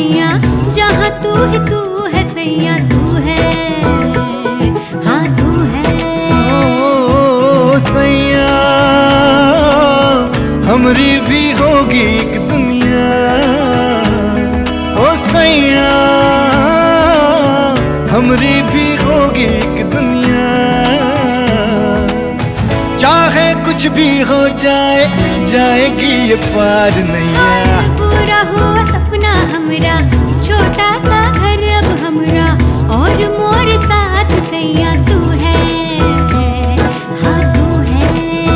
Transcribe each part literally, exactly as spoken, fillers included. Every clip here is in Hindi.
सैया, जहाँ तू है तू है सैया, तू है, हाँ तू है। ओ सैया हमरी भी होगी एक दुनिया, ओ सैया हमरी भी होगी एक दुनिया। चाहे कुछ भी हो जाए, जाएगी ये पार नैया। पूरा हुआ सपना हमरा, छोटा सा घर अब हमरा, और मोर साथ सैया तू है, हाँ तू है।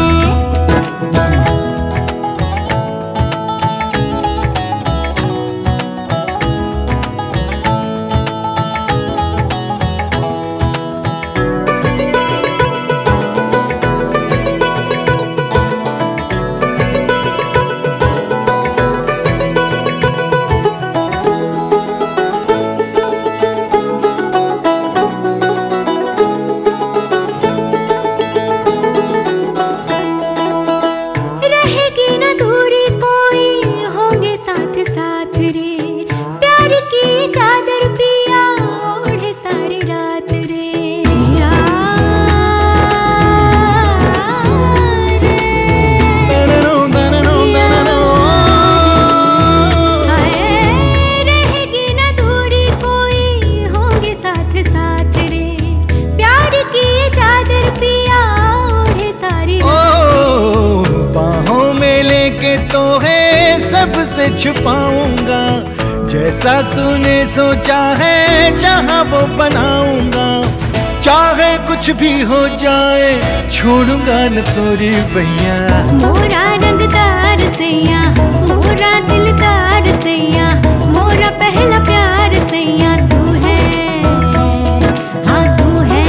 तो है सबसे छुपाऊंगा, जैसा तूने सोचा है जहाँ वो बनाऊंगा। चाहे कुछ भी हो जाए छोड़ूंगा न तोरी भैया। मोरा रंगदार सैया, मोरा दिलदार सैया, मोरा पहला प्यार सैया तू है, हाँ तू है।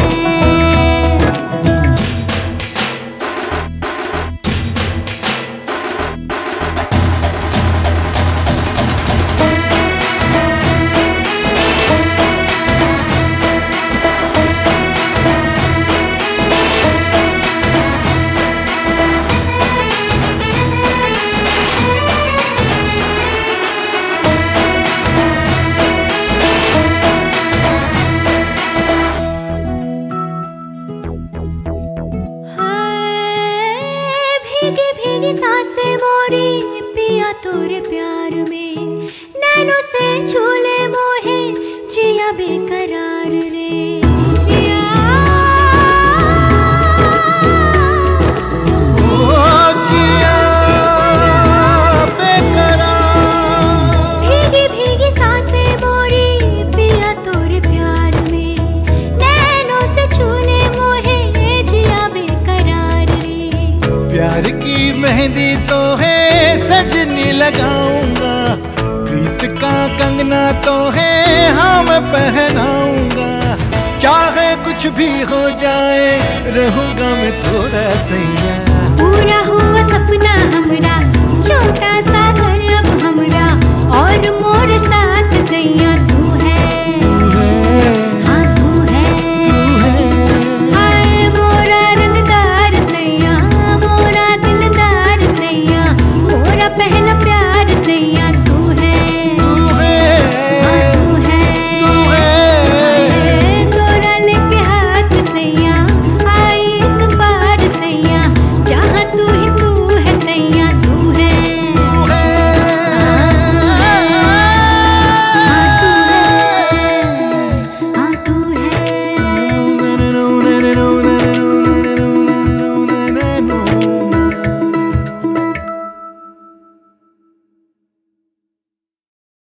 भीगी भीगी सांसें मोरी पिया तोरे प्यार में, नैनों से झूले मोहे जिया बेकरार रे जिया। ओ जिया बेकरार। भीगी भीगी सांसें मोरी पिया तोरे प्यार में, नैनों से झूले मोहे जिया बेकरार रे। प्यार की मेहंदी तो है सजनी लगाऊंगा, प्रीत का कंगना तो है हाँ मैं पहनाऊंगा। चाहे कुछ भी हो जाए रहूंगा मैं थोड़ा सैया। पूरा हुआ सपना हमरा, छोटा सा